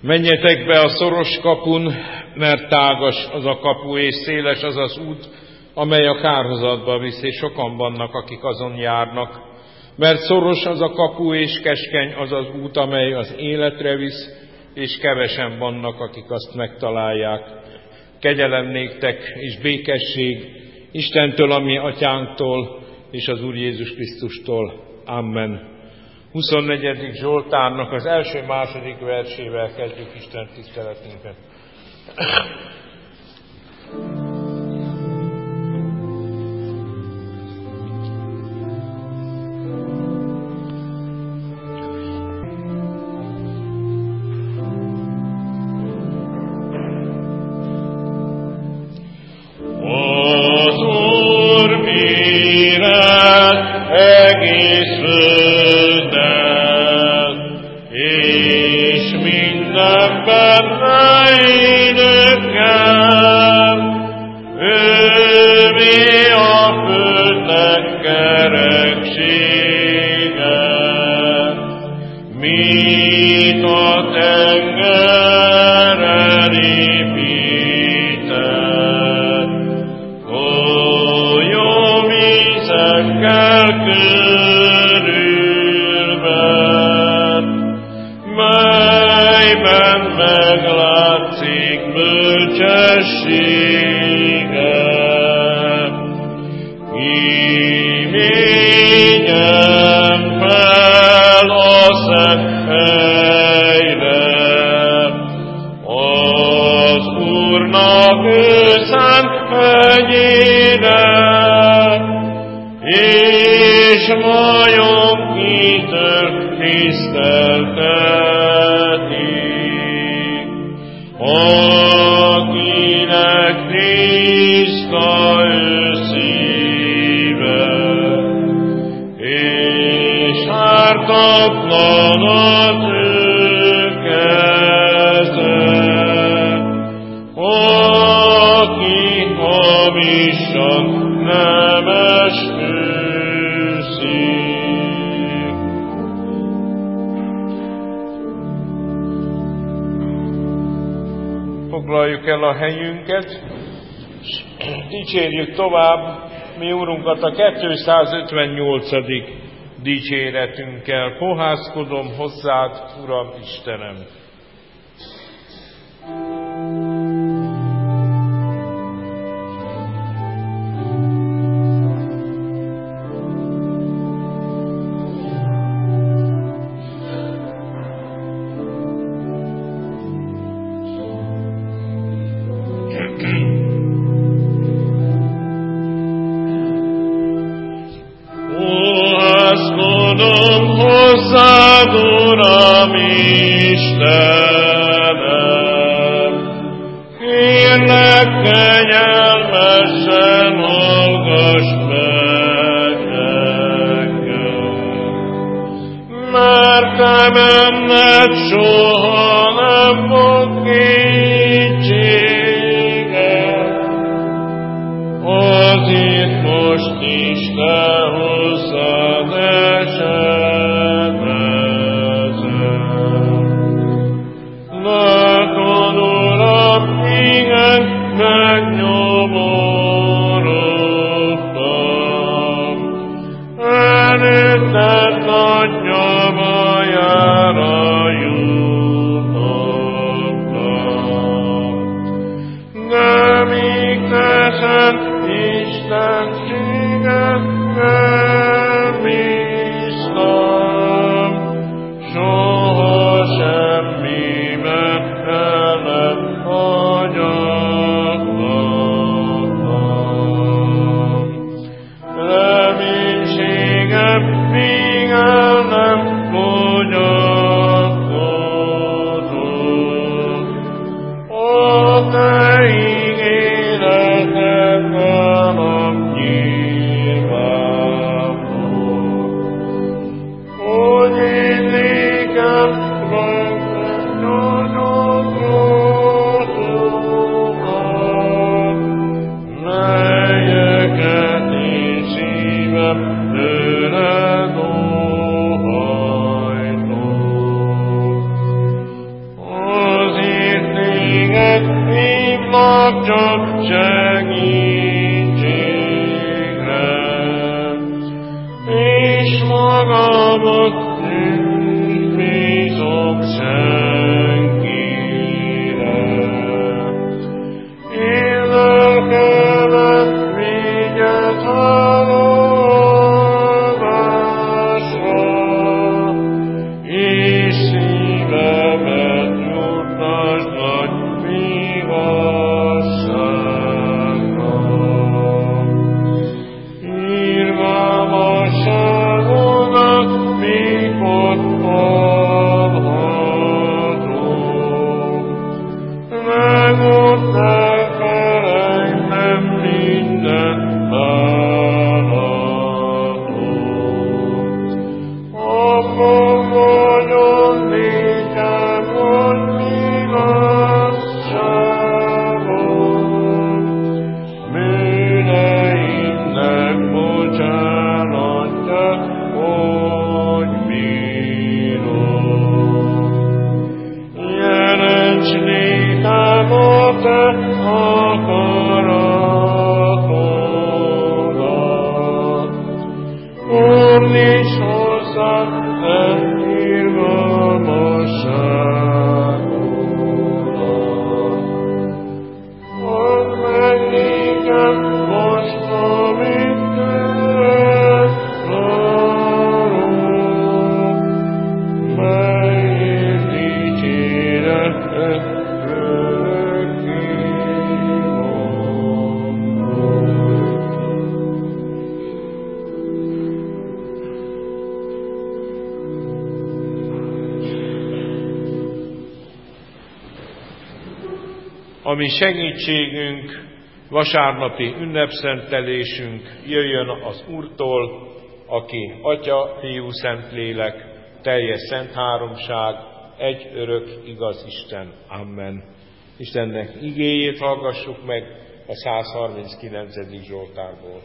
Menjetek be a szoros kapun, mert tágas az a kapu, és széles az az út, amely a kárhozatba visz, és sokan vannak, akik azon járnak. Mert szoros az a kapu, és keskeny az az út, amely az életre visz, és kevesen vannak, akik azt megtalálják. Kegyelem néktek és békesség Istentől, a mi atyánktól, és az Úr Jézus Krisztustól. Amen. 24. Zsoltárnak az első-második versével kezdjük Isten tiszteletünket. Foglaljuk el a helyünket, és dicsérjük tovább mi Úrunkat a 258. dicséretünkkel. Fohászkodom hozzád, Uram Istenem! Nagy nyavajára jutott. hívlak csak segítségre, és magamat nem bízom senkire. Én lelkemet vigyed hálózásra, és szívemet nyugtasd nagy vigaszságra. Irgalmasságodat mikor hallhatom, megott elfelejtem mindent bánatom. Abban vagyok nékem, hogy igazságom, bűneimnek bocsánatja, hogy bírom. Jelents nékem a te akaratodat, fordíts hozzám te irgalmasságodat. Add meg nékem most, amit tőled várok, melyért dicséretet örökké mondod. A mi segítségünk, vasárnapi ünnepszentelésünk jöjjön az Úrtól, aki Atya, Fiú, Szentlélek, teljes szent háromság, egy örök igaz Isten. Amen. Istennek igéjét hallgassuk meg a 139. Zsoltárból.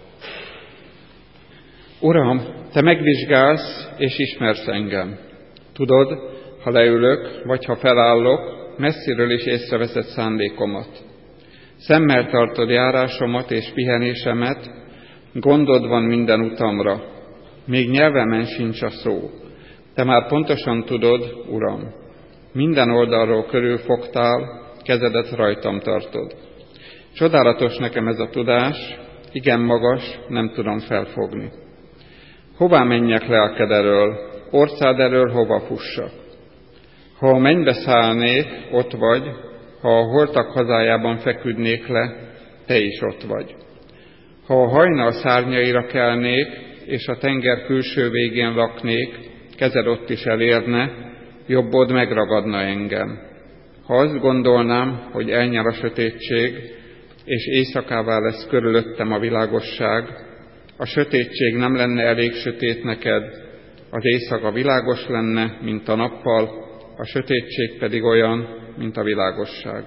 Uram, Te megvizsgálsz és ismersz engem. Tudod, ha leülök, vagy ha felállok, messziről is észreveszed szándékomat. Szemmel tartod járásomat és pihenésemet, gondod van minden utamra. Még nyelvemen sincs a szó. Te már pontosan tudod, Uram. Minden oldalról körülfogtál, kezedet rajtam tartod. Csodálatos nekem ez a tudás, igen magas, nem tudom felfogni. Hová menjek lelked elől, orcád elől hova fussak? Ha a mennybe szállnék, ott vagy, ha a holtak hazájában feküdnék le, te is ott vagy. Ha a hajnal szárnyaira kelnék, és a tenger külső végén laknék, kezed ott is elérne, jobbod megragadna engem. Ha azt gondolnám, hogy elnyel a sötétség, és éjszakává lesz körülöttem a világosság, a sötétség nem lenne elég sötét neked, az éjszaka világos lenne, mint a nappal, a sötétség pedig olyan, mint a világosság.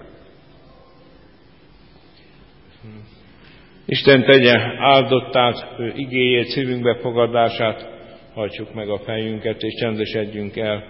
Isten tegye áldották ő igéjét, szívünkbe fogadását, hajtsuk meg a fejünket és csendesedjünk el.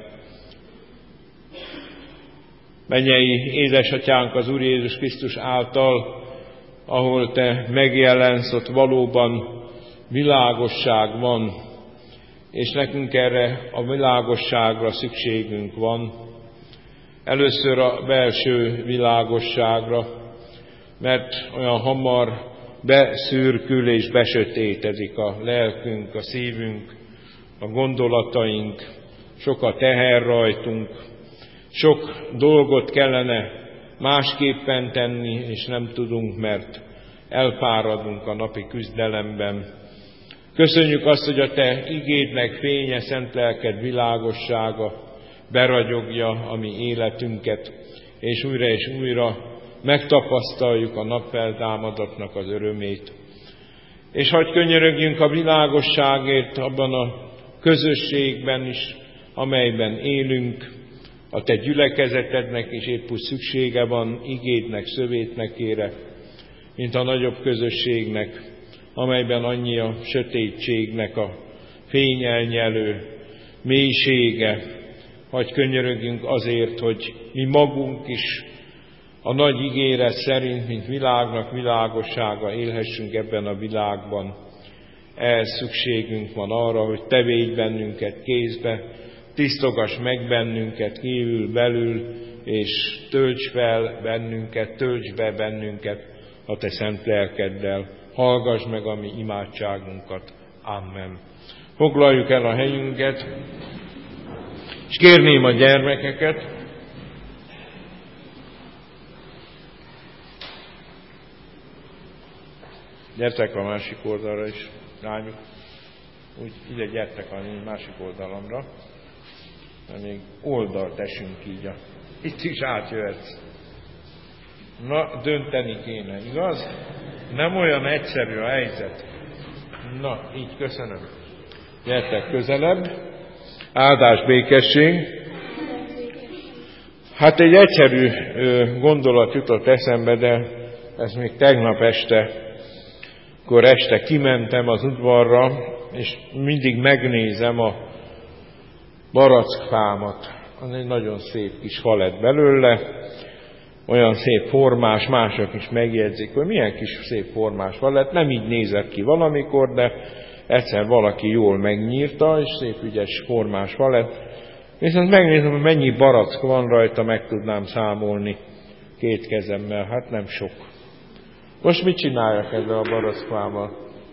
Mennyei édesatyánk az Úr Jézus Krisztus által, ahol te megjelensz, ott valóban világosság van, és nekünk erre a világosságra szükségünk van. Először a belső világosságra, mert olyan hamar beszürkül és besötétedik a lelkünk, a szívünk, a gondolataink, sok a teher rajtunk, sok dolgot kellene másképpen tenni, és nem tudunk, mert elfáradunk a napi küzdelemben. Köszönjük azt, hogy a te igédnek fénye, szent lelked világossága beragyogja a mi életünket, és újra megtapasztaljuk a napfeltámadatnak az örömét. És hadd könyörögjünk a világosságért abban a közösségben is, amelyben élünk, a te gyülekezetednek is épp úgy szüksége van igédnek, szövétnekére, mint a nagyobb közösségnek, amelyben annyi a sötétségnek a fényelnyelő mélysége. Hadd könyörögjünk azért, hogy mi magunk is a nagy ígéret szerint, mint világnak világossága élhessünk ebben a világban. Ehhez szükségünk van arra, hogy Te védj bennünket kézbe, tisztogass meg bennünket kívül, belül, és tölts be bennünket a Te szent lelkeddel. Hallgass meg a mi imádságunkat. Amen. Foglaljuk el a helyünket, és kérném a gyermekeket, gyertek a másik oldalra is, lányok, úgy ide gyertek a másik oldalamra, mert még oldalt esünk így, itt is átjöhetsz. Na, dönteni kéne, igaz? Nem olyan egyszerű a helyzet. Na, így köszönöm. Gyertek közelebb. Áldás, békesség. Hát egy egyszerű gondolat jutott eszembe, de ez még tegnap este, akkor este kimentem az udvarra, és mindig megnézem a barackfámat. Az egy nagyon szép kis fa lett belőle, olyan szép formás, mások is megjegyzik, hogy milyen kis szép formás fa lett. Nem így nézett ki valamikor, de egyszer valaki jól megnyírta, és szép ügyes formás fa lett. Viszont megnézem, hogy mennyi barack van rajta, meg tudnám számolni 2 kezemmel. Hát nem sok. Most mit csináljak ezzel a barackfával?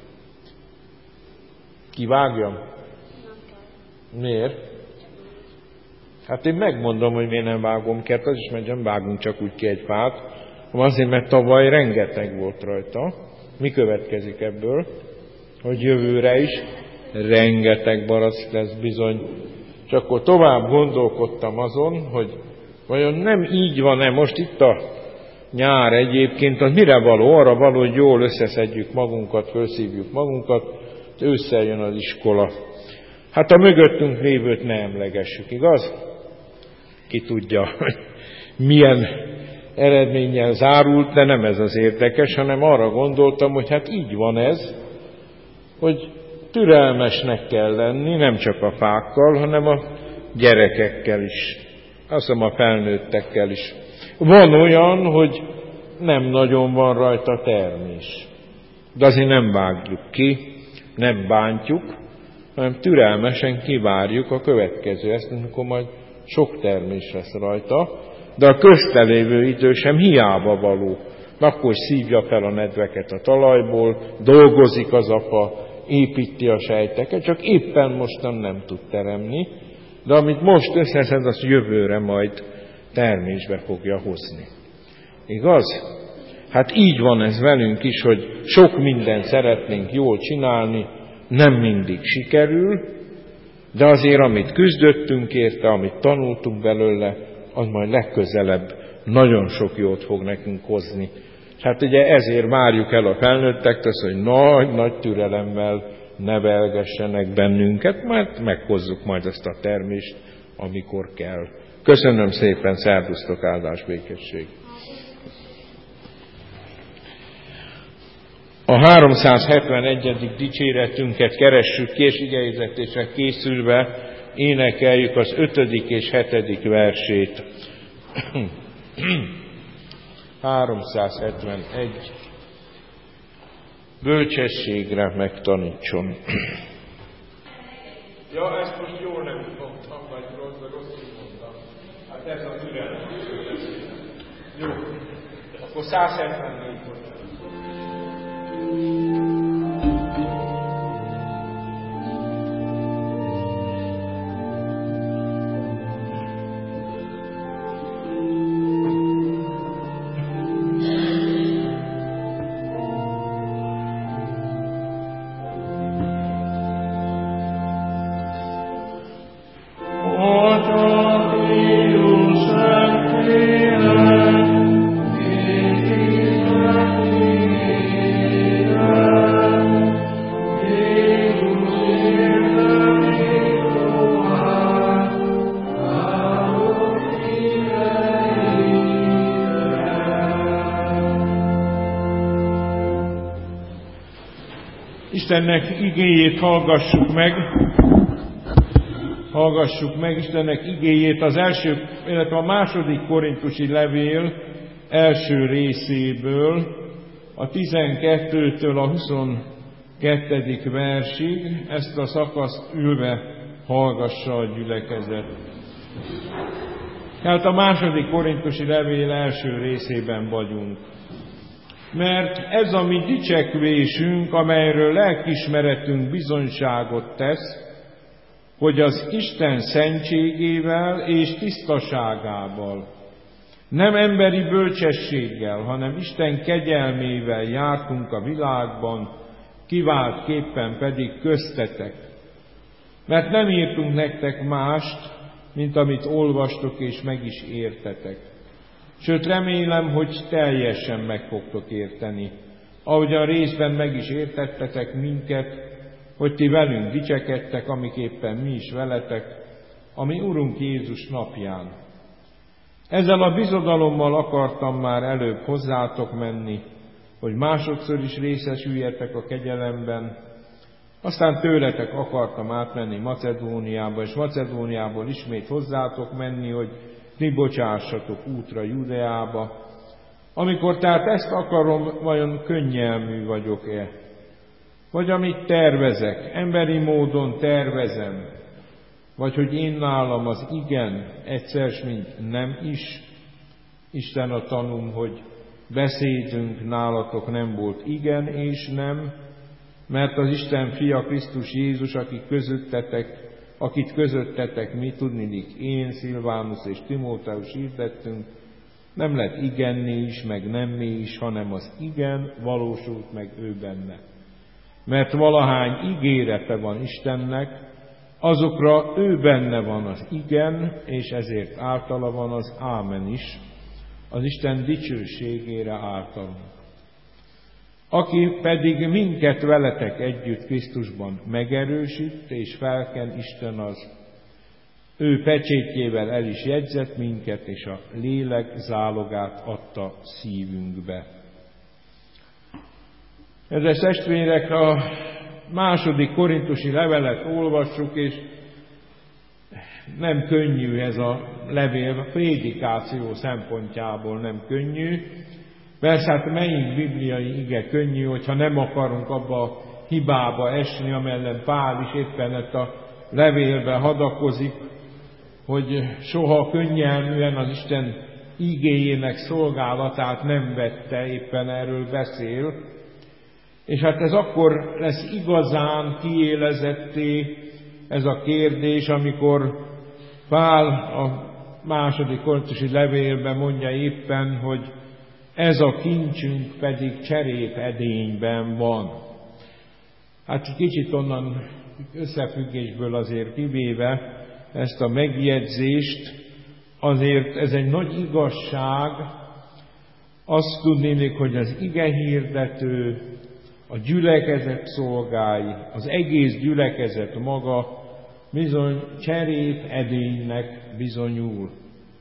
Kivágjam? Miért? Hát én megmondom, hogy miért nem vágom ki, az is, mert nem vágunk csak úgy ki egy fát, azért, mert tavaly rengeteg volt rajta. Mi következik ebből? Hogy jövőre is rengeteg barack lesz bizony. És akkor tovább gondolkodtam azon, hogy vajon nem így van-e most itt a nyár egyébként, az mire való? Arra való, hogy jól összeszedjük magunkat, felszívjuk magunkat, ősszel jön az iskola. Hát a mögöttünk lévőt ne emlegessük, igaz? Ki tudja, hogy milyen eredménnyel zárult, de nem ez az érdekes, hanem arra gondoltam, hogy hát így van ez, hogy türelmesnek kell lenni, nem csak a fákkal, hanem a gyerekekkel is, azt hiszem a felnőttekkel is. Van olyan, hogy nem nagyon van rajta termés, de azért nem vágjuk ki, nem bántjuk, hanem türelmesen kivárjuk a következő ezt, amikor majd sok termés lesz rajta, de a köztelévő idő sem hiába való. Akkor szívja fel a nedveket a talajból, dolgozik az apa, építi a sejteket, csak éppen mostan nem tud teremni, de amit most összeszed, az jövőre majd termésbe fogja hozni. Igaz? Hát így van ez velünk is, hogy sok mindent szeretnénk jól csinálni, nem mindig sikerül, de azért, amit küzdöttünk érte, amit tanultunk belőle, az majd legközelebb nagyon sok jót fog nekünk hozni. Hát ugye ezért várjuk el a felnőttektől, hogy nagy türelemmel nevelgessenek bennünket, mert meghozzuk majd ezt a termést, amikor kell. Köszönöm szépen, szervusztok, áldás, békesség! A 371. dicséretünket keressük ki, és igehirdetéssel készülve énekeljük az 5. és 7. versét. 371. Bölcsességre megtanítson. Ja, ezt most jól nem mondtam, vagy rosszul mondtam. Hát ez a türelem. Jó, akkor 174 volt. Istennek igéjét hallgassuk meg Istennek igéjét az első, illetve a második korintusi levél első részéből, a 12-től a 22. versig, ezt a szakaszt ülve hallgassa a gyülekezet. Tehát a második korintusi levél első részében vagyunk. Mert ez a mi dicsekvésünk, amelyről lelkiismeretünk bizonyságot tesz, hogy az Isten szentségével és tisztaságával, nem emberi bölcsességgel, hanem Isten kegyelmével jártunk a világban, kiváltképpen pedig köztetek. Mert nem írtunk nektek mást, mint amit olvastok és meg is értetek. Sőt, remélem, hogy teljesen meg fogtok érteni, ahogyan részben meg is értettetek minket, hogy ti velünk dicsekedtek, amiképpen mi is veletek, a mi Urunk Jézus napján. Ezzel a bizodalommal akartam már előbb hozzátok menni, hogy másodszor is részesüljetek a kegyelemben, aztán tőletek akartam átmenni Macedóniába, és Macedóniából ismét hozzátok menni, hogy ti bocsássatok útra Judeába. Amikor tehát ezt akarom, vajon könnyelmű vagyok-e? Vagy amit tervezek, emberi módon tervezem, vagy hogy én nálam az igen, egyszer mint nem is. Isten a tanúm, hogy beszédünk nálatok nem volt igen és nem, mert az Isten fia Krisztus Jézus, akit közöttetek mi, tudniillik én, Szilvánusz és Timóteus hirdettünk, nem lett igenné is, meg nemmé is, hanem az igen valósult meg ő benne. Mert valahány ígérete van Istennek, azokra ő benne van az igen, és ezért általa van az ámen is, az Isten dicsőségére általunk. Aki pedig minket veletek együtt Krisztusban megerősít és felken, Isten az. Ő pecsétjével el is jegyzett minket, és a lélek zálogát adta szívünkbe. Kedves testvérek, a második korintusi levelet olvassuk, és nem könnyű ez a levél, a prédikáció szempontjából nem könnyű. Persze hát melyik bibliai ige könnyű, hogyha nem akarunk abba a hibába esni, amellen Pál is éppen ezt a levélben hadakozik, hogy soha könnyelműen az Isten igéjének szolgálatát nem vette, éppen erről beszél. És hát ez akkor lesz igazán kiélezetté ez a kérdés, amikor Pál a második korintusi levélben mondja éppen, hogy ez a kincsünk pedig cserépedényben van. Hát kicsit onnan összefüggésből azért kivéve ezt a megjegyzést, azért ez egy nagy igazság, azt tudnélik, hogy az igehirdető, a gyülekezet szolgái, az egész gyülekezet maga bizony cserépedénynek bizonyul.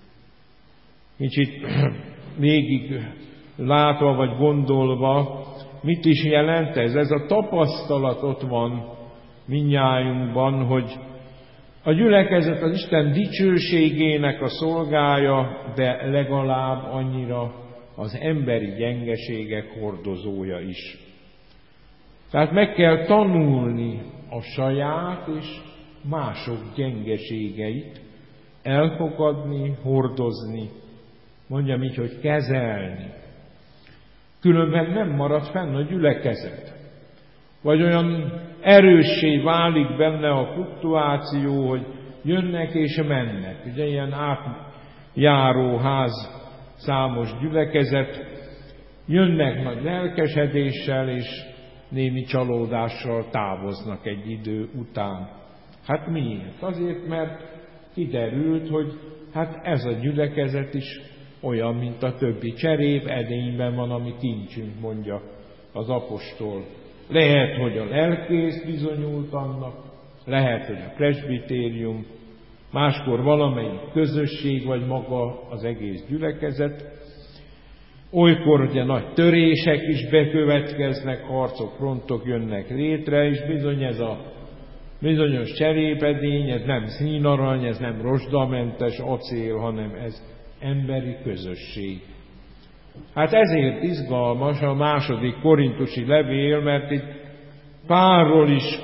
Kicsit végig látva vagy gondolva, mit is jelent ez? Ez a tapasztalat ott van mindnyájunkban, hogy a gyülekezet az Isten dicsőségének a szolgája, de legalább annyira az emberi gyengeségek hordozója is. Tehát meg kell tanulni a saját és mások gyengeségeit, elfogadni, hordozni, mondjam így, hogy kezelni. Különben nem marad fenn a gyülekezet. Vagy olyan erőssé válik benne a fluktuáció, hogy jönnek és mennek. Ugye ilyen átjáró ház számos gyülekezet, jönnek nagy lelkesedéssel és némi csalódással távoznak egy idő után. Hát miért? Azért, mert kiderült, hogy hát ez a gyülekezet is olyan, mint a többi. Cserép edényben van, ami kincsünk, mondja az apostol. Lehet, hogy a lelkész bizonyult annak, lehet, hogy a presbitérium, máskor valamelyik közösség, vagy maga az egész gyülekezet. Olykor ugye nagy törések is bekövetkeznek, harcok, frontok jönnek létre, és bizony ez a bizonyos cserépedény, ez nem színarany, ez nem rozsdamentes acél, hanem ez emberi közösség. Hát ezért izgalmas a második korintusi levél, mert itt Pálról is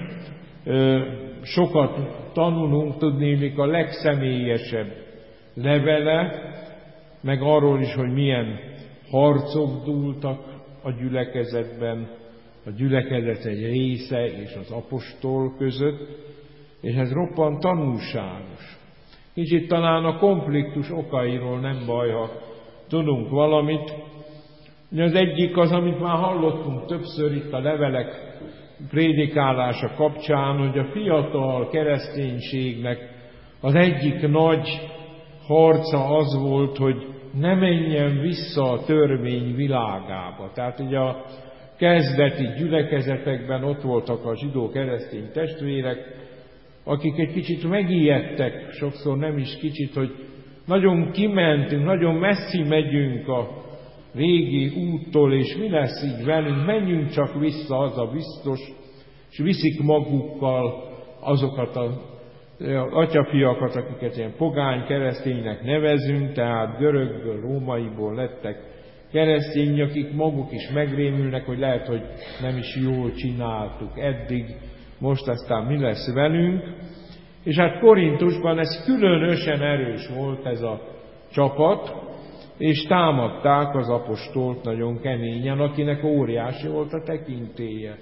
sokat tanulunk, tudnélik a legszemélyesebb levele, meg arról is, hogy milyen harcok dúltak a gyülekezetben, a gyülekezet egy része és az apostol között, és ez roppant tanulságos. Kicsit talán a konfliktus okairól nem baj, ha tudunk valamit. Az egyik az, amit már hallottunk többször itt a levelek prédikálása kapcsán, hogy a fiatal kereszténységnek az egyik nagy harca az volt, hogy ne menjen vissza a törvény világába. Tehát ugye a kezdeti gyülekezetekben ott voltak a zsidó keresztény testvérek, akik egy kicsit megijedtek, sokszor nem is kicsit, hogy nagyon kimentünk, nagyon messzi megyünk a régi úttól, és mi lesz így velünk, menjünk csak vissza, az a biztos, és viszik magukkal azokat az atyafiakat, akiket ilyen pogány kereszténynek nevezünk, tehát görögből, rómaiból lettek keresztény, akik maguk is megrémülnek, hogy lehet, hogy nem is jól csináltuk eddig, most aztán mi lesz velünk. És hát Korintusban ez különösen erős volt ez a csapat, és támadták az apostolt nagyon keményen, akinek óriási volt a tekintélye.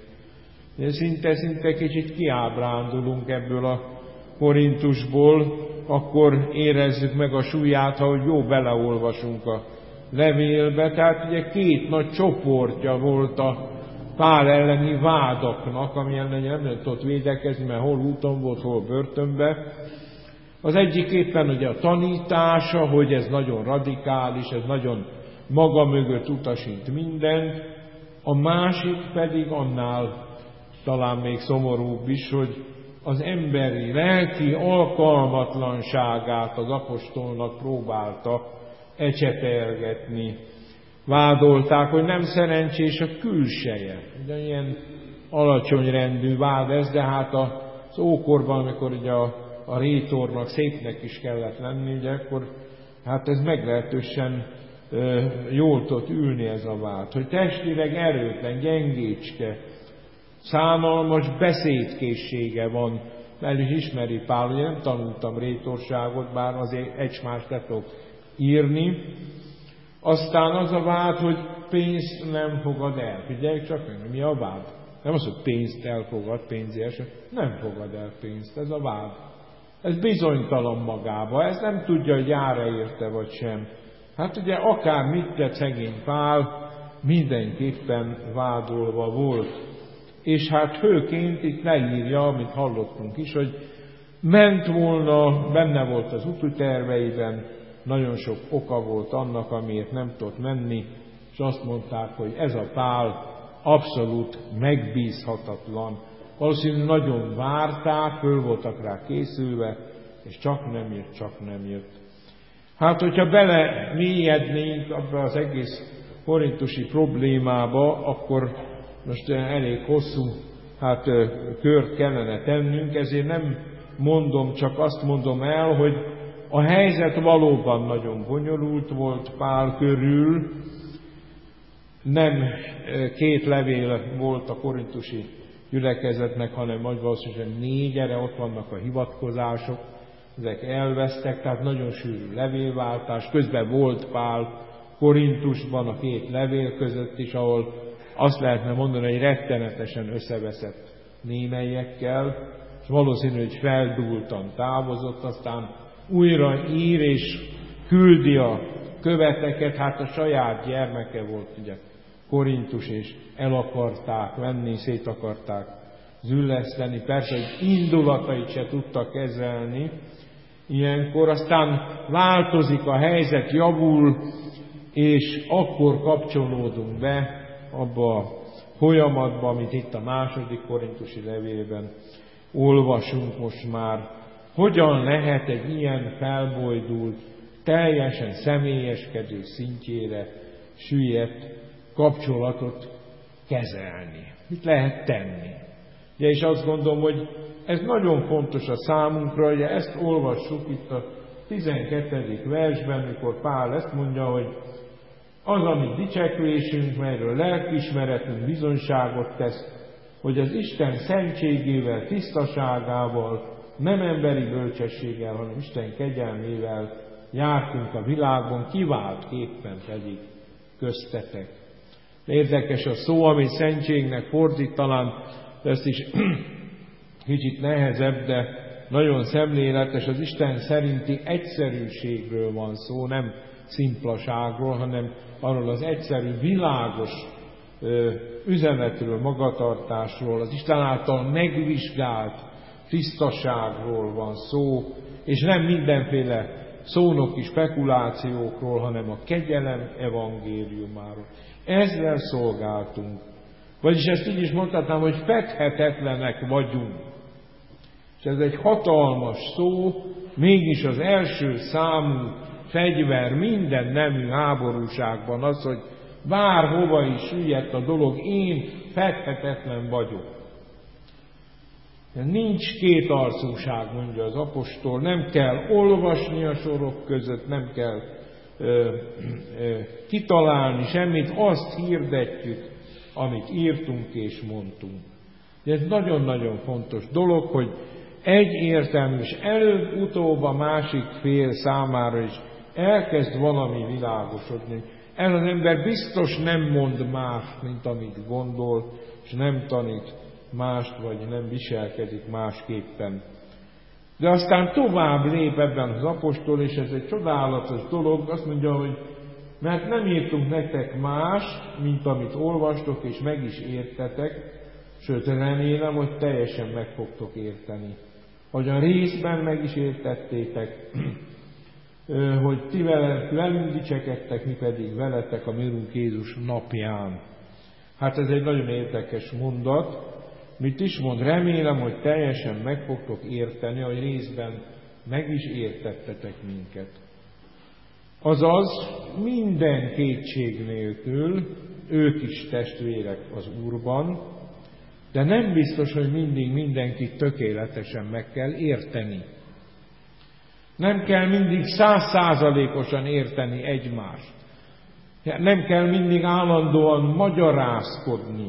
Szinte kicsit kiábrándulunk ebből a Korintusból, akkor érezzük meg a súlyát, ha hogy jó beleolvasunk a levélbe. Tehát ugye két nagy csoportja volt a Pál elleni vádaknak, ami ellen nem tudott védekezni, mert hol úton volt, hol börtönbe. Az egyik éppen ugye a tanítása, hogy ez nagyon radikális, ez nagyon maga mögött utasít mindent, a másik pedig annál talán még szomorúbb is, hogy az emberi, lelki alkalmatlanságát az apostolnak próbálta ecsetelgetni. Vádolták, hogy nem szerencsés a külseje. Ugye ilyen alacsony rendű vád ez, de hát az ókorban, amikor ugye a rétornak szépnek is kellett lenni, ugye, akkor hát ez meglehetősen jól tudott ülni ez a vád. Hogy testileg erőtlen, gyengécske, szánalmas beszédkészsége van, el is ismeri Pál, ugye nem tanultam rétorságot, bár azért egymást le tudok írni. Aztán az a vád, hogy pénzt nem fogad el. Figyeljük csak meg, mi a vád? Nem az, hogy pénzt elfogad, pénzért, nem fogad el pénzt, ez a vád. Ez bizonytalan magába, ez nem tudja, hogy jár-e érte vagy sem. Hát ugye akár mit tett szegény Pál, mindenképpen vádolva volt. És hát főként itt leírja, amit hallottunk is, hogy ment volna, benne volt az útiterveiben, nagyon sok oka volt annak, amiért nem tudott menni, és azt mondták, hogy ez a Pál abszolút megbízhatatlan. Valószínűleg nagyon várták, föl voltak rá készülve, és csak nem jött. Hát, hogyha bele mélyednénk abba az egész korintusi problémába, akkor most elég hosszú kört kellene tennünk, ezért nem mondom, csak azt mondom el, hogy a helyzet valóban nagyon bonyolult volt Pál körül, nem két levél volt a korintusi gyülekezetnek, hanem nagy valószínűleg 4, erre ott vannak a hivatkozások, ezek elvesztek, tehát nagyon sűrű levélváltás. Közben volt Pál Korintusban a két levél között is, ahol azt lehetne mondani, hogy rettenetesen összeveszett némelyekkel, és valószínű, hogy feldúltan távozott, aztán újra ír és küldi a követeket, hát a saját gyermeke volt ugye Korintus, és el akarták venni, szét akarták zülleszteni, persze, hogy indulatait se tudta kezelni ilyenkor, aztán változik a helyzet, javul, és akkor kapcsolódunk be abba a folyamatba, amit itt a második korintusi levélben olvasunk most már. Hogyan lehet egy ilyen felbojdult, teljesen személyeskedő szintjére süllyedt kapcsolatot kezelni? Mit lehet tenni? Ugye, és azt gondolom, hogy ez nagyon fontos a számunkra, hogy ezt olvassuk itt a 12. versben, mikor Pál ezt mondja, hogy Az a mi dicsekvésünk, melyről lelkiismeretünk bizonyságot tesz, hogy az Isten szentségével, tisztaságával, nem emberi bölcsességgel, hanem Isten kegyelmével jártunk a világban, kiváltképpen pedig köztetek. Érdekes a szó, amit szentségnek fordít, talán ezt is kicsit nehezebb, de nagyon szemléletes, az Isten szerinti egyszerűségről van szó, nem szimplaságról, hanem arról az egyszerű, világos üzenetről, magatartásról, az Isten által megvizsgált tisztaságról van szó, és nem mindenféle szónoki spekulációkról, hanem a kegyelem evangéliumáról. Ezzel szolgáltunk. Vagyis ezt így is mondhatnám, hogy fedhetetlenek vagyunk. És ez egy hatalmas szó, mégis az első számú fegyver minden nemű háborúságban az, hogy bárhova is süllyedt a dolog, én fedhetetlen vagyok. Nincs kétarcúság, mondja az apostol, nem kell olvasni a sorok között, nem kell kitalálni semmit, azt hirdetjük, amit írtunk és mondtunk. De ez nagyon-nagyon fontos dolog, hogy egyértelmű, és előbb-utóbb a másik fél számára is elkezd valami világosodni. Ez az ember biztos nem mond mást, mint amit gondol, és nem tanít mást, vagy nem viselkedik másképpen. De aztán tovább lép ebben az apostol, és ez egy csodálatos dolog, azt mondja, hogy mert nem írtunk nektek más, mint amit olvastok, és meg is értetek, sőt remélem, hogy teljesen meg fogtok érteni. Ahogyan részben meg is értettétek, hogy ti velünk dicsekedtek, mi pedig veletek a mi Urunk Jézus napján. Hát ez egy nagyon érdekes mondat. Mit is mond? Remélem, hogy teljesen meg fogtok érteni, hogy részben meg is értettetek minket. Azaz minden kétség nélkül ők is testvérek az Úrban, de nem biztos, hogy mindig mindenkit tökéletesen meg kell érteni. Nem kell mindig 100%-osan érteni egymást. Nem kell mindig állandóan magyarázkodni,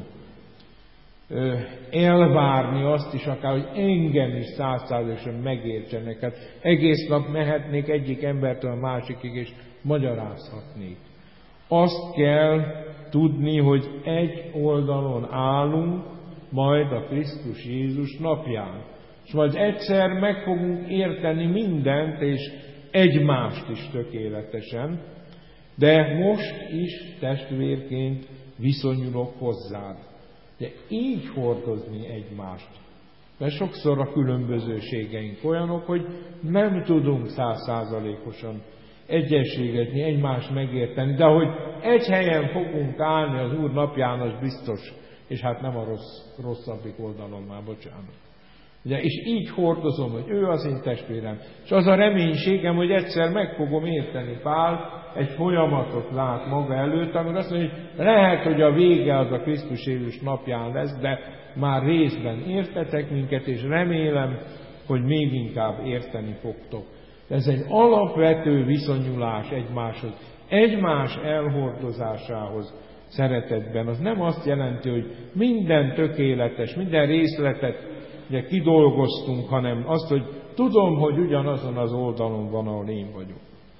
elvárni azt is akár, hogy engem is 100%-osan megértsenek. Hát egész nap mehetnék egyik embertől a másikig, és magyarázhatnék. Azt kell tudni, hogy egy oldalon állunk, majd a Krisztus Jézus napján. És majd egyszer meg fogunk érteni mindent, és egymást is tökéletesen, de most is testvérként viszonyulok hozzád. De így hordozni egymást. Mert sokszor a különbözőségeink olyanok, hogy nem tudunk 100%-osan egyességetni, egymást megérteni, de hogy egy helyen fogunk állni az Úr napján, az biztos, és hát nem a rosszabbik oldalon már, bocsánat. Ugye, és így hordozom, hogy ő az én testvérem. És az a reménységem, hogy egyszer meg fogom érteni. Pál egy folyamatot lát maga előtt, amikor azt mondja, hogy lehet, hogy a vége az a Krisztus Jézus napján lesz, de már részben értetek minket, és remélem, hogy még inkább érteni fogtok. Ez egy alapvető viszonyulás egymáshoz, egymás elhordozásához szeretetben. Az nem azt jelenti, hogy minden tökéletes, minden részletet ugye kidolgoztunk, hanem azt, hogy tudom, hogy ugyanazon az oldalon van, ahol én vagyok.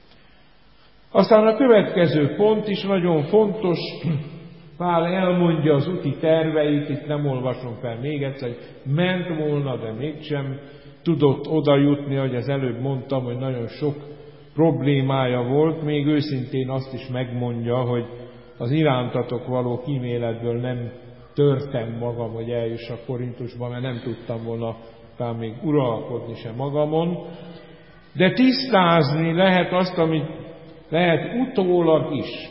Aztán a következő pont is nagyon fontos. Pál elmondja az úti terveit, itt nem olvasom fel még egyszer, hogy ment volna, de mégsem tudott oda jutni, ahogy az előbb mondtam, hogy nagyon sok problémája volt, még őszintén azt is megmondja, hogy az irántatok való kíméletből nem törtem magam, hogy eljussak Korintusba, mert nem tudtam volna talán még uralkodni sem magamon. De tisztázni lehet azt, amit lehet utólag is.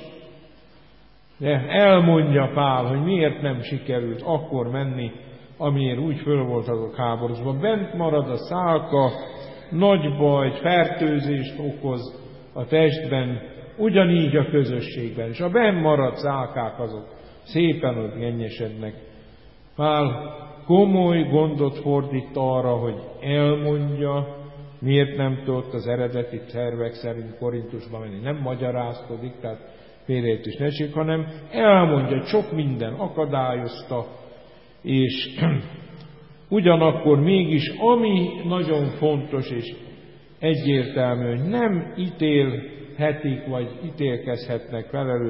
De elmondja Pál, hogy miért nem sikerült akkor menni, amiért úgy föl voltatok háborúsban. Bent marad a szálka, nagy bajt, fertőzést okoz a testben, ugyanígy a közösségben. És a benn maradt szálkák azok szépen ott gennyesednek. Pál komoly gondot fordít arra, hogy elmondja, miért nem tudott az eredeti tervek szerint Korintusba menni. Nem magyarázkodik, tehát félreértés ne essék, hanem elmondja, sok minden akadályozta, és ugyanakkor mégis, ami nagyon fontos és egyértelmű, hogy nem ítélhetik, vagy ítélkezhetnek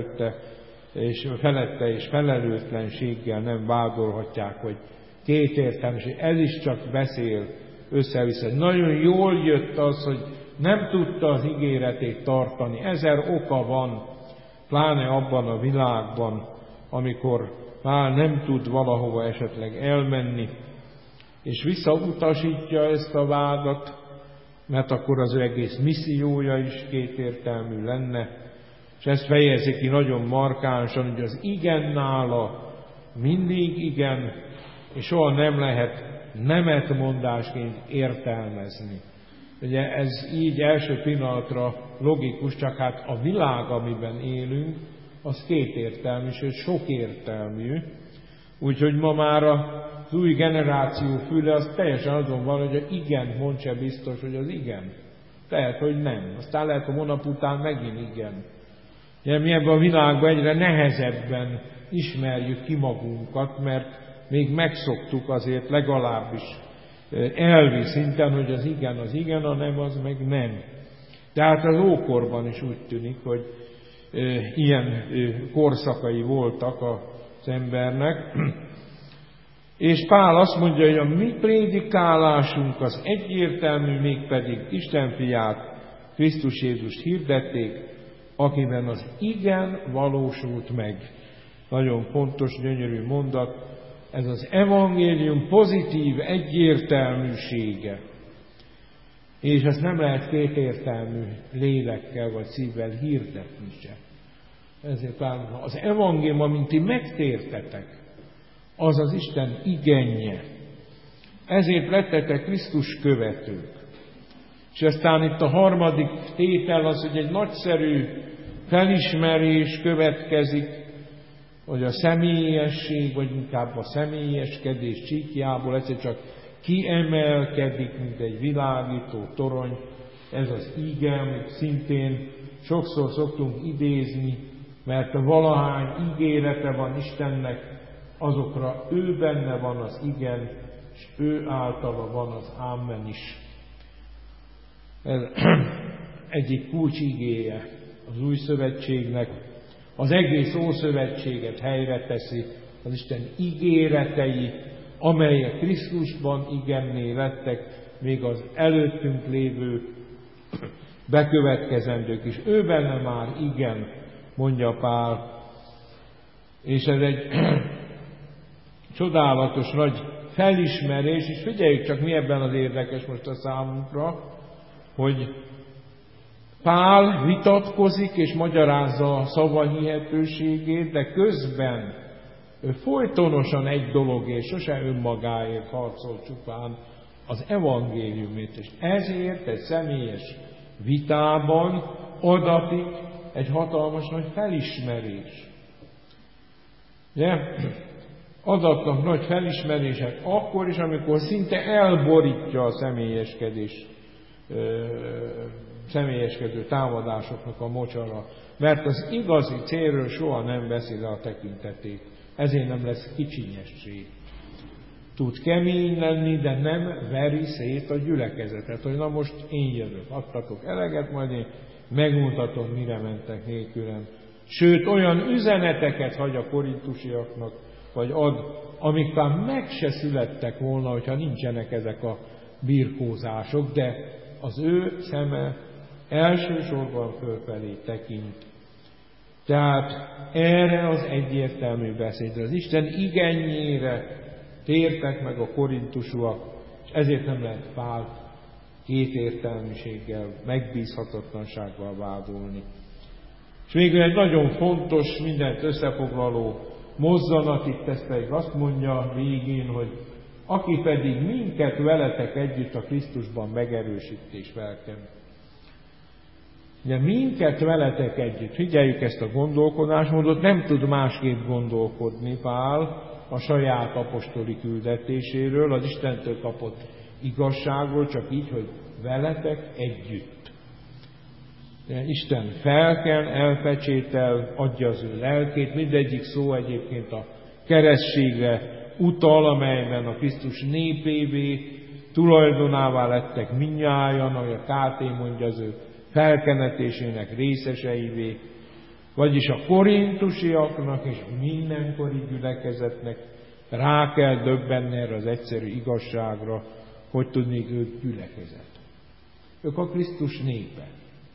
felette és felelőtlenséggel nem vádolhatják, hogy kétértelműség. Ez is csak beszél össze-vissza. Nagyon jól jött az, hogy nem tudta az ígéretét tartani. 1000 oka van, pláne abban a világban, amikor már nem tud valahova esetleg elmenni, és visszautasítja ezt a vádat, mert akkor az ő egész missziója is kétértelmű lenne, és ezt fejezi ki nagyon markánsan, hogy az igen nála mindig igen, és soha nem lehet nemetmondásként értelmezni. Ugye ez így első pillanatra logikus, csak hát a világ, amiben élünk, az kétértelmű, és sokértelmű. Úgyhogy ma már az új generáció füle az teljesen azon van, hogy igen, mond se biztos, hogy az igen. Lehet, hogy nem. Aztán lehet, hogy hónap után megint igen. Ugye mi ebben a világban egyre nehezebben ismerjük ki magunkat, mert még megszoktuk azért legalábbis elvi szinten, hogy az igen, a nem az meg nem. Tehát az ókorban is úgy tűnik, hogy ilyen korszakai voltak az embernek. És Pál azt mondja, hogy a mi prédikálásunk az egyértelmű, mégpedig Isten fiát, Krisztus Jézust hirdették, akiben az igen valósult meg. Nagyon fontos, gyönyörű mondat, ez az evangélium pozitív egyértelműsége. És ezt nem lehet kétértelmű lélekkel vagy szívvel hirdetni se. Ezért az evangélium, amint ti megtértetek, az az Isten igenje. Ezért lettetek Krisztus követők. És aztán itt a harmadik tétel az, hogy egy nagyszerű felismerés következik, hogy a személyesség, vagy inkább a személyeskedés csíkjából egyszer csak kiemelkedik, mint egy világító torony. Ez az ige, amit szintén sokszor szoktunk idézni, mert valahány ígérete van Istennek, azokra ő benne van az igen, és ő általa van az ámen is. Ez egyik kulcsigéje az új szövetségnek, az egész Ószövetséget helyre teszi, az Isten ígéretei, amelyek Krisztusban igenné lettek, még az előttünk lévő bekövetkezendők is. Ő benne már igen, mondja Pál. És ez egy csodálatos nagy felismerés, és figyeljük csak, mi ebben az érdekes most a számunkra, hogy Pál vitatkozik és magyarázza a szava hihetőségét, de közben ő folytonosan egy dologért, sose önmagáért harcol csupán, az evangéliumért. És ezért egy személyes vitában adatik egy hatalmas nagy felismerés. Ugye? Adatnak nagy felismerések akkor is, amikor szinte elborítja a személyeskedő támadásoknak a mocsara, mert az igazi célről soha nem veszi le a tekintetét. Ezért nem lesz kicsinyesség. Tud kemény lenni, de nem veri szét a gyülekezetet, hogy na most én jövök, adtatok eleget, majd én megmutatom, mire mentek nélkülem. Sőt, olyan üzeneteket hagy a korintusiaknak, vagy ad, amik már meg se születtek volna, hogyha nincsenek ezek a birkózások, de az ő szeme elsősorban fölfelé tekint. Tehát erre az egyértelmű beszédre, az Isten igenjére tértek meg a korintusiak, és ezért nem lehet Pált kétértelműséggel, megbízhatatlansággal vádolni. És végül egy nagyon fontos, mindent összefoglaló mozzanat, itt ezt pedig azt mondja végén, hogy aki pedig minket veletek együtt a Krisztusban megerősít és felken. Ugye minket veletek együtt, figyeljük ezt a gondolkodásmódot, nem tud másképp gondolkodni Pál a saját apostoli küldetéséről, az Istentől kapott igazságról, csak így, hogy veletek együtt. Isten felken, elpecsétel, adja az ő lelkét. Mindegyik szó egyébként a keresztségre utal, amelyben a Krisztus népévé, tulajdonává lettek mindnyájan, ahogy a KT mondja, az ő felkenetésének részeseivé, vagyis a korintusiaknak és mindenkori gyülekezetnek rá kell döbbenni erre az egyszerű igazságra, hogy tudnék ők gyülekezet. Ők a Krisztus népe.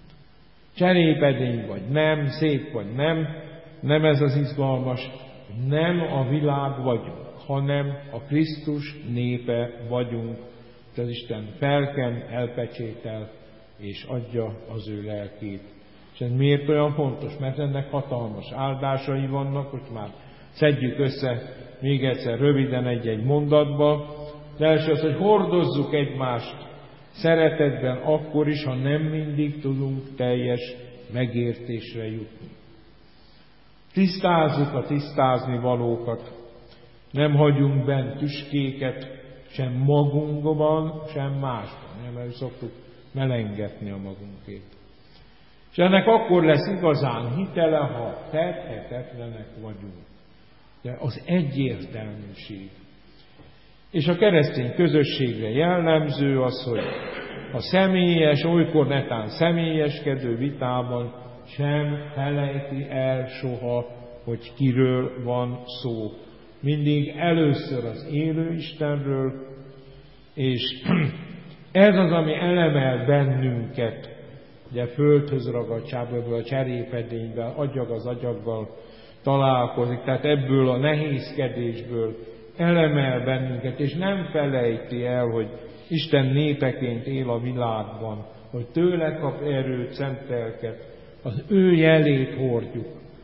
Cserépedény vagy nem, szép vagy nem ez az izgalmas, nem a világ vagyunk, hanem a Krisztus népe vagyunk. Az Isten felken, elpecsétel és adja az ő lelkét. És ez miért olyan fontos? Mert ennek hatalmas áldásai vannak, hogy már szedjük össze még egyszer röviden egy-egy mondatba. Az első az, hogy hordozzuk egymást szeretetben akkor is, ha nem mindig tudunk teljes megértésre jutni. Tisztázzuk a tisztázni valókat, nem hagyunk bent tüskéket, sem magunkban, sem másban, mert szoktuk melengetni a magunkét. És ennek akkor lesz igazán hitele, ha tehetetlenek vagyunk. De az egyértelműség. És a keresztény közösségre jellemző az, hogy a személyes, olykor netán személyeskedő vitában sem felejti el soha, hogy kiről van szó. Mindig először az élő Istenről, és ez az, ami elemel bennünket, ugye földhöz ragadtságból, a cserépedényben, agyag az agyaggal találkozik, tehát ebből a nehézkedésből elemel bennünket, és nem felejti el, hogy Isten népeként él a világban, hogy tőle kap erőt, szent lelket, az ő jelét hordjuk.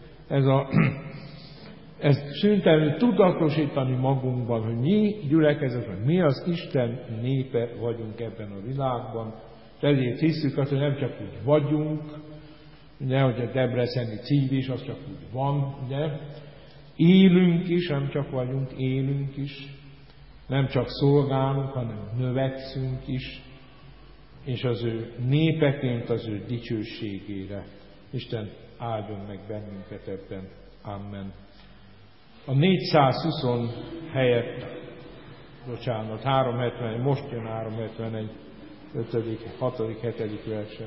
Ez szüntelenül tudatosítani magunkban, hogy mi gyülekezet, hogy mi az Isten népe vagyunk ebben a világban, és ezért hiszük azt, hogy nem csak úgy vagyunk, ugye, hogy a debreceni cív az csak úgy van, ugye, élünk is, nem csak vagyunk, élünk is, nem csak szolgálunk, hanem növekszünk is, és az ő népeként az ő dicsőségére. Isten áldjon meg bennünket ebben. Amen. A 420 helyett, 371, most jön 371, 5., 6., 7. verse.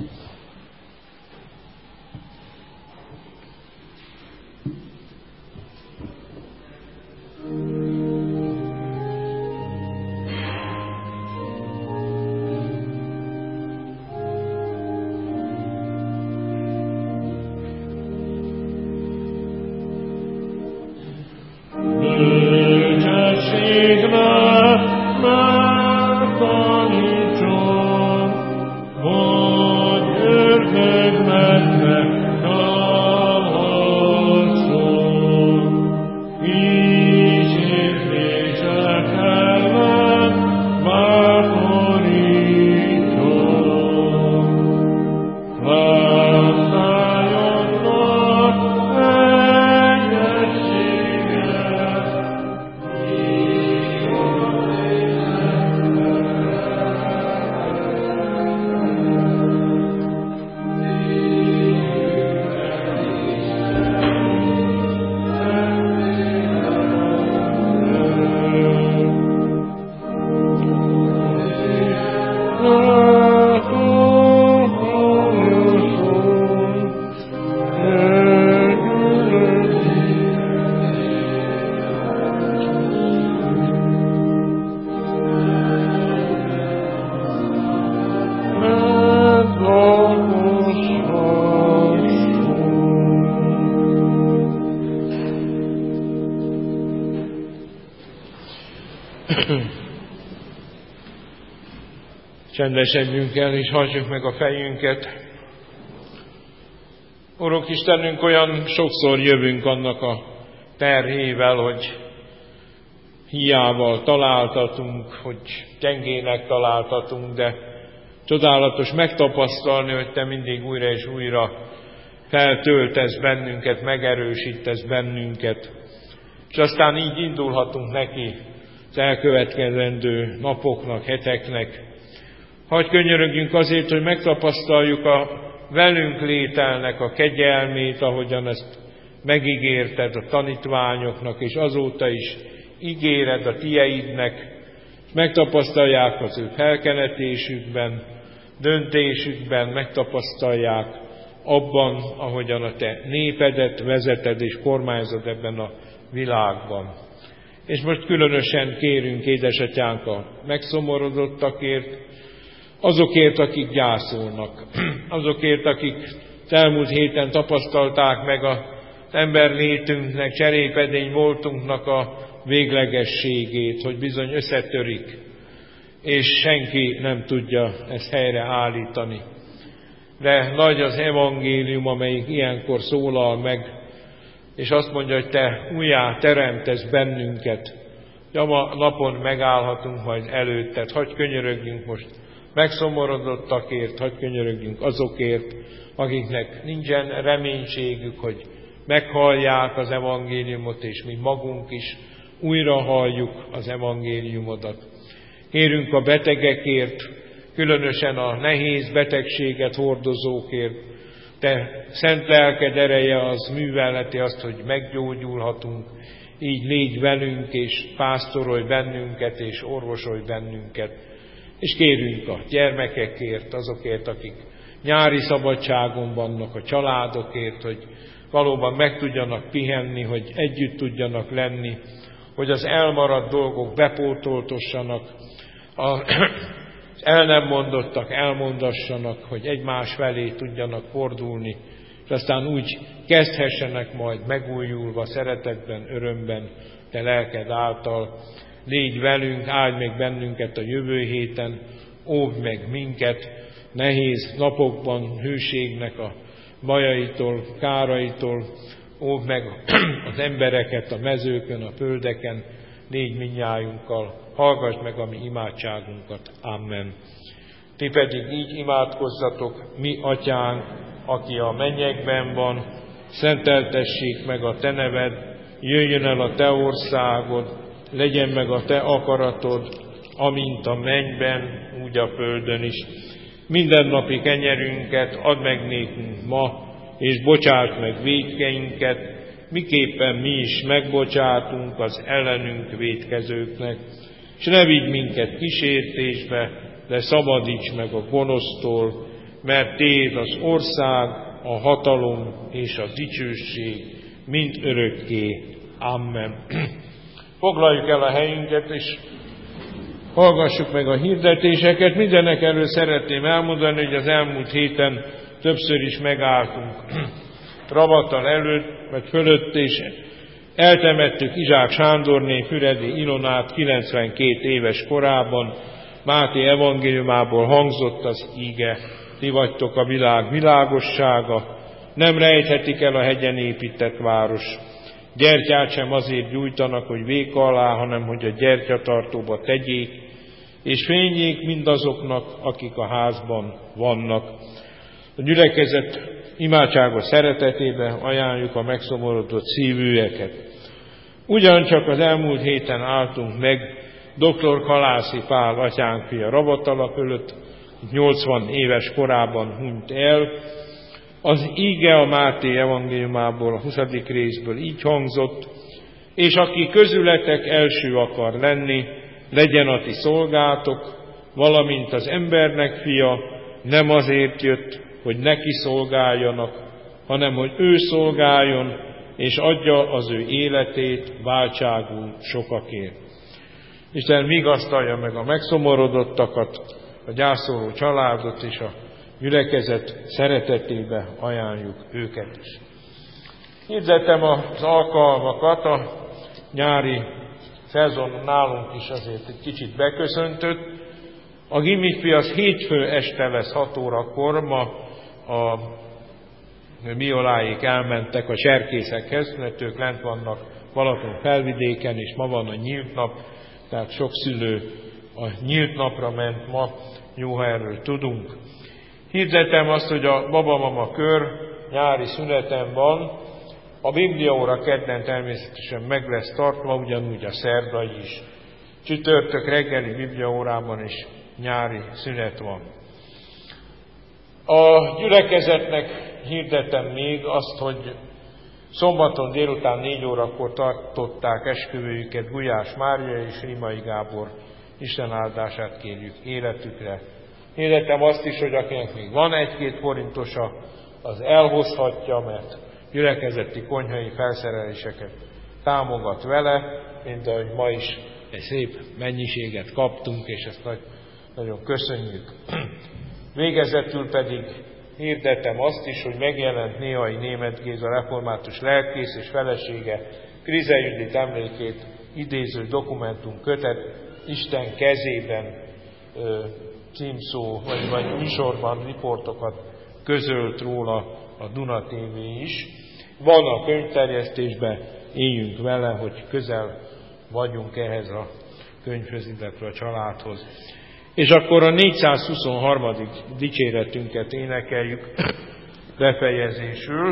Csendesedjünk el, és hajtsuk meg a fejünket. Urunk Istenünk, olyan sokszor jövünk annak a terhével, hogy hiával találtatunk, hogy gyengének találtatunk, de csodálatos megtapasztalni, hogy Te mindig újra és újra feltöltesz bennünket, megerősítesz bennünket, és aztán így indulhatunk neki az elkövetkezendő napoknak, heteknek. Hadd könyörögjünk azért, hogy megtapasztaljuk a velünk lételnek a kegyelmét, ahogyan ezt megígérted a tanítványoknak, és azóta is ígéred a tieidnek, megtapasztalják az ő felkenetésükben, döntésükben, megtapasztalják abban, ahogyan a te népedet vezeted és kormányzod ebben a világban. És most különösen kérünk, édesatyánk, a megszomorodottakért, azokért, akik gyászolnak, azokért, akik elmúlt héten tapasztalták meg az emberlétünknek, cserépedény voltunknak a véglegességét, hogy bizony összetörik, és senki nem tudja ezt helyreállítani. De nagy az evangélium, amelyik ilyenkor szólal meg, és azt mondja, hogy te újjá teremtesz bennünket, hogy a napon megállhatunk majd előtted. Hadd könyörögjünk most megszomorodottakért, hadd könyörögjünk azokért, akiknek nincsen reménységük, hogy meghallják az evangéliumot, és mi magunk is újra halljuk az evangéliumodat. Kérünk a betegekért, különösen a nehéz betegséget hordozókért. Te szent lelked ereje az művelheti azt, hogy meggyógyulhatunk, így légy velünk, és pásztorolj bennünket, és orvosolj bennünket. És kérünk a gyermekekért, azokért, akik nyári szabadságon vannak, a családokért, hogy valóban meg tudjanak pihenni, hogy együtt tudjanak lenni, hogy az elmaradt dolgok bepótoltassanak, az el nem mondottak elmondassanak, hogy egymás felé tudjanak fordulni, és aztán úgy kezdhessenek majd megújulva, szeretetben, örömben, te lelked által. Légy velünk, áldj meg bennünket a jövő héten, óvd meg minket nehéz napokban, hőségnek a bajaitól, káraitól, óvd meg az embereket a mezőkön, a földeken, légy mindnyájunkkal, hallgass meg a mi imádságunkat. Amen. Ti pedig így imádkozzatok: mi atyánk, aki a mennyekben van, szenteltessék meg a te neved, jöjjön el a te országod, legyen meg a te akaratod, amint a mennyben, úgy a földön is. Mindennapi kenyerünket add meg nékünk ma, és bocsáss meg vétkeinket, miképpen mi is megbocsátunk az ellenünk vétkezőknek. És ne vigy minket kísértésbe, de szabadíts meg a gonosztól, mert Téd az ország, a hatalom és a dicsőség mind örökké. Amen. Foglaljuk el a helyünket, és hallgassuk meg a hirdetéseket. Mindenek előtt szeretném elmondani, hogy az elmúlt héten többször is megálltunk Ravatal előtt, vagy fölött, és eltemettük Izsák Sándorné Füredi Ilonát 92 éves korában. Máté evangéliumából hangzott az íge: ti vagytok a világ világossága, nem rejthetik el a hegyen épített város. Gyertyát sem azért gyújtanak, hogy véka alá, hanem hogy a gyertyatartóba tegyék, és fényjék mindazoknak, akik a házban vannak. A gyülekezet imádságos szeretetébe ajánljuk a megszomorodott szívűeket. Ugyancsak az elmúlt héten álltunk meg dr. Kalászi Pál atyánk fia Ravatala fölött, 80 éves korában hunyt el. Az íge a Máté evangéliumából, a 20. részből így hangzott: és aki közületek első akar lenni, legyen a ti szolgátok, valamint az embernek fia nem azért jött, hogy neki szolgáljanak, hanem hogy ő szolgáljon, és adja az ő életét váltságul sokakért. Isten vigasztalja meg a megszomorodottakat, a gyászoló családot, és a gyülekezet szeretetébe ajánljuk őket is. Hirdetem az alkalmakat, a nyári szezon nálunk is azért egy kicsit beköszöntött. A gimifi az hétfő este lesz 6 órakor, ma a Mioláék elmentek a cserkészekhez, mert ők lent vannak Balaton felvidéken, és ma van a nyílt nap, tehát sok szülő a nyílt napra ment ma, jó, ha erről tudunk. Hirdetem azt, hogy a babamama kör nyári szüneten van, a bibliaóra kedden természetesen meg lesz tartva, ugyanúgy a szerdai is. Csütörtök reggeli bibliaórában is nyári szünet van. A gyülekezetnek hirdetem még azt, hogy szombaton délután 4 órakor tartották esküvőjüket Gulyás Mária és Rimai Gábor. Isten áldását kérjük életükre. Hirdetem azt is, hogy akinek még van 1-2 forintosa, az elhozhatja, mert gyülekezeti konyhai felszereléseket támogat vele, mint ahogy ma is egy szép mennyiséget kaptunk, és ezt nagyon köszönjük. Végezetül pedig hirdetem azt is, hogy megjelent Néhai Németh Géza református lelkész és felesége Krize Judit emlékét idéző dokumentumkötet Isten kezében címszó, vagy műsorban riportokat közölt róla a Duna TV is. Van a könyvterjesztésben, éljünk vele, hogy közel vagyunk ehhez a könyvhöz, illetve a családhoz. És akkor a 423. dicséretünket énekeljük befejezésül.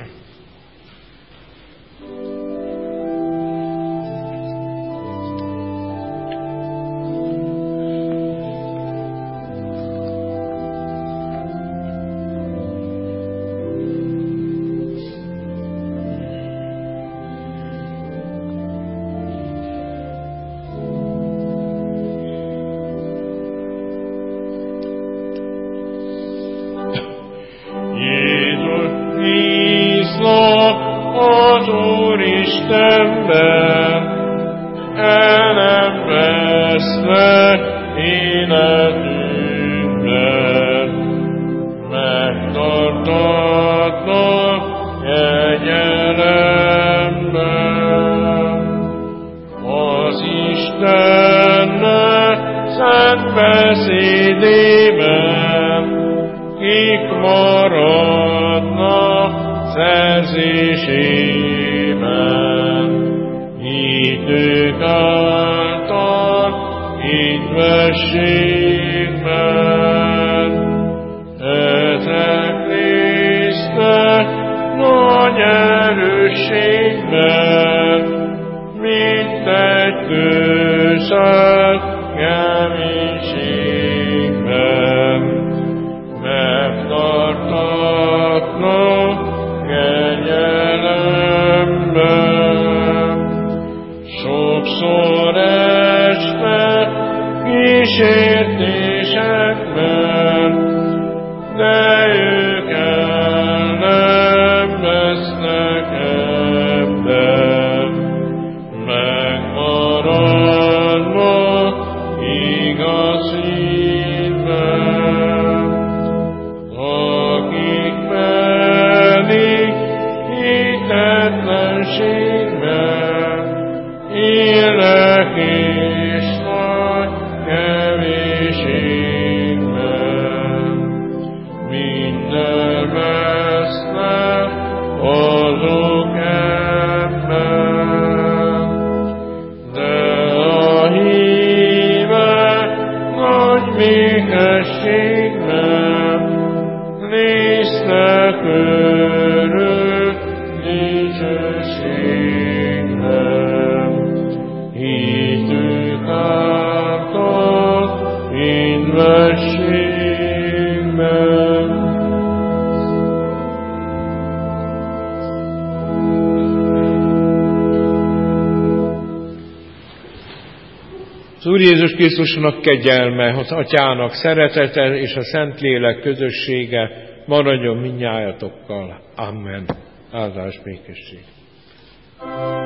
Az Úr Jézus Krisztusnak kegyelme, az Atyának szeretete és a Szentlélek közössége maradjon mindnyájatokkal. Amen. Áldás békesség.